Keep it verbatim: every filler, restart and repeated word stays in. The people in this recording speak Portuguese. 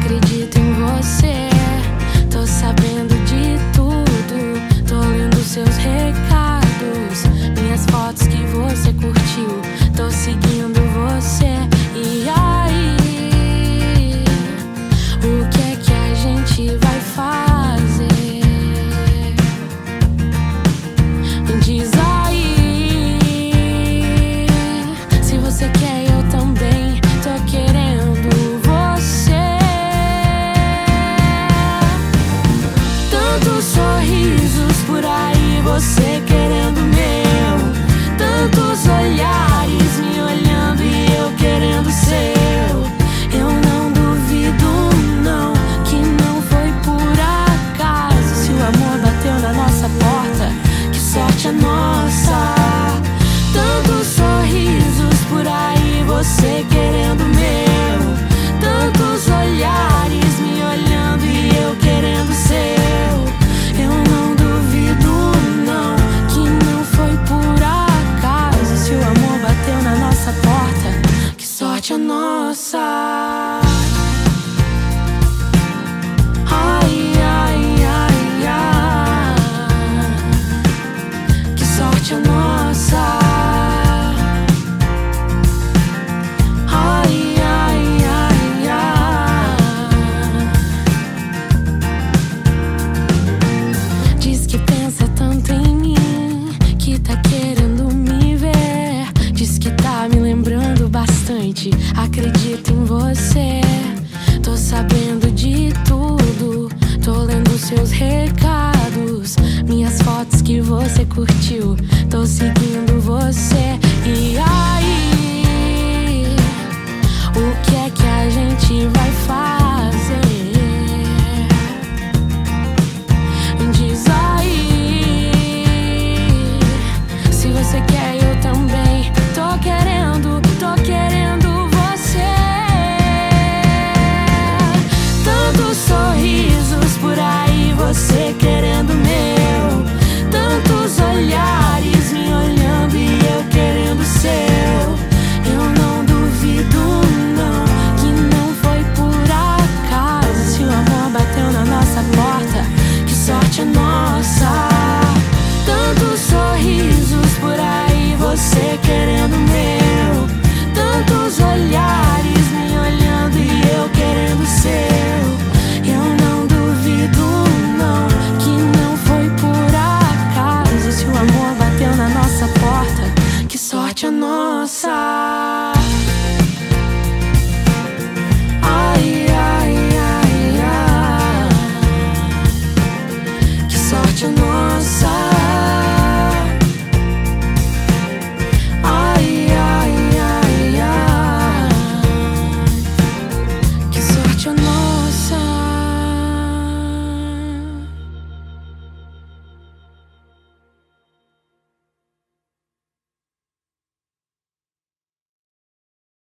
Acredito em você, tô sabendo de tudo, tô lendo seus recados, minhas fotos que você curtiu, tô seguindo você. E aí, o que é que a gente vai fazer? Diz aí, se você quer eu também tô querendo você. Tantos sorrisos por aí, você querendo o meu, tantos olhares me olhando e eu querendo o seu. Eu não duvido não, que não foi por acaso. Se o amor bateu na nossa porta, que sorte a nossa. Tantos sorrisos por aí, você querendo o meu, tantos olhares me olhando e eu querendo o seu. Eu não duvido não, que não foi por acaso. Se o amor bateu na nossa porta, que sorte a nossa. Ai, ai, ai, ai, que sorte a nossa. Ai, ai, ai, ai. Diz que pensa tanto em mim, que tá querendo me ver, diz que tá me lembrando bastante. Acredito em você, tô sabendo de tudo, tô lendo seus recados, minhas fotos que você curtiu, tô seguindo você. E